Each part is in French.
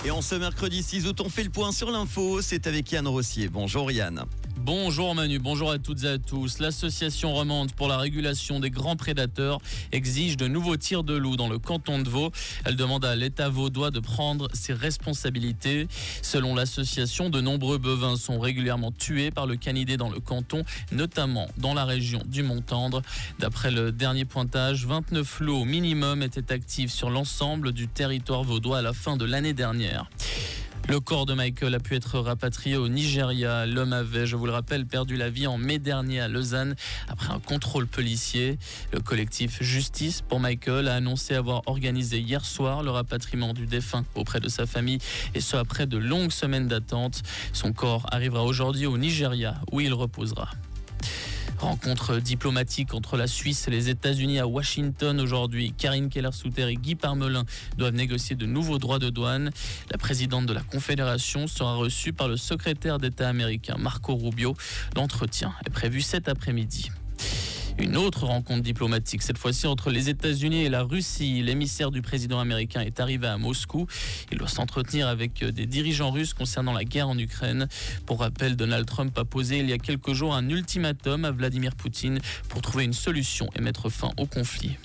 Et en ce mercredi 6 août, on fait le point sur l'info. C'est avec Yann Rossier. Bonjour Yann. Bonjour Manu, bonjour à toutes et à tous. L'association romande pour la régulation des grands prédateurs exige de nouveaux tirs de loups dans le canton de Vaud. Elle demande à l'État vaudois de prendre ses responsabilités. Selon l'association, de nombreux bovins sont régulièrement tués par le canidé dans le canton, notamment dans la région du Mont-Tendre. D'après le dernier pointage, 29 lots au minimum étaient actifs sur l'ensemble du territoire vaudois à la fin de l'année dernière. Le corps de Michael a pu être rapatrié au Nigeria. L'homme avait, je vous le rappelle, perdu la vie en mai dernier à Lausanne après un contrôle policier. Le collectif Justice pour Michael a annoncé avoir organisé hier soir le rapatriement du défunt auprès de sa famille, et ce après de longues semaines d'attente. Son corps arrivera aujourd'hui au Nigeria où il reposera. Rencontre diplomatique entre la Suisse et les États-Unis à Washington aujourd'hui. Karine Keller-Souter et Guy Parmelin doivent négocier de nouveaux droits de douane. La présidente de la Confédération sera reçue par le secrétaire d'État américain Marco Rubio. L'entretien est prévu cet après-midi. Une autre rencontre diplomatique, cette fois-ci entre les États-Unis et la Russie. L'émissaire du président américain est arrivé à Moscou. Il doit s'entretenir avec des dirigeants russes concernant la guerre en Ukraine. Pour rappel, Donald Trump a posé il y a quelques jours un ultimatum à Vladimir Poutine pour trouver une solution et mettre fin au conflit.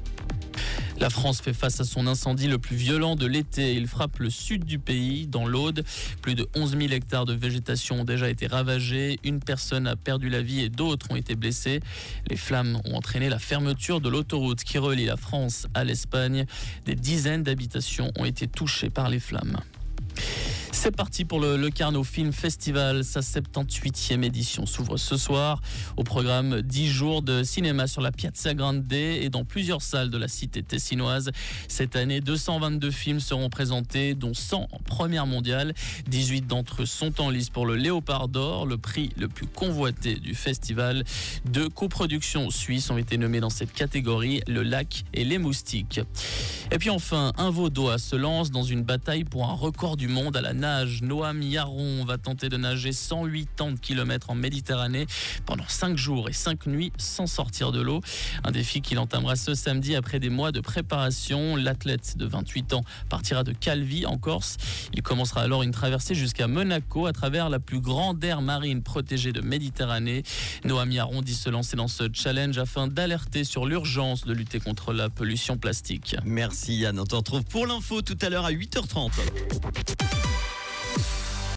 La France fait face à son incendie le plus violent de l'été. Il frappe le sud du pays, dans l'Aude. Plus de 11 000 hectares de végétation ont déjà été ravagés. Une personne a perdu la vie et d'autres ont été blessés. Les flammes ont entraîné la fermeture de l'autoroute qui relie la France à l'Espagne. Des dizaines d'habitations ont été touchées par les flammes. C'est parti pour le Locarno Film Festival. Sa 78e édition s'ouvre ce soir. Au programme 10 jours de cinéma sur la Piazza Grande et dans plusieurs salles de la cité tessinoise. Cette année, 222 films seront présentés, dont 100 en première mondiale. 18 d'entre eux sont en lice pour le Léopard d'Or, le prix le plus convoité du festival. 2 coproductions suisses ont été nommées dans cette catégorie, Le Lac et Les Moustiques. Et puis enfin, un Vaudois se lance dans une bataille pour un record du monde à la nage. Noam Yaron va tenter de nager 180 km en Méditerranée pendant 5 jours et 5 nuits sans sortir de l'eau. Un défi qu'il entamera ce samedi après des mois de préparation. L'athlète de 28 ans partira de Calvi en Corse. Il commencera alors une traversée jusqu'à Monaco à travers la plus grande aire marine protégée de Méditerranée. Noam Yaron dit se lancer dans ce challenge afin d'alerter sur l'urgence de lutter contre la pollution plastique. Merci Yann, on te retrouve pour l'info tout à l'heure à 8h30.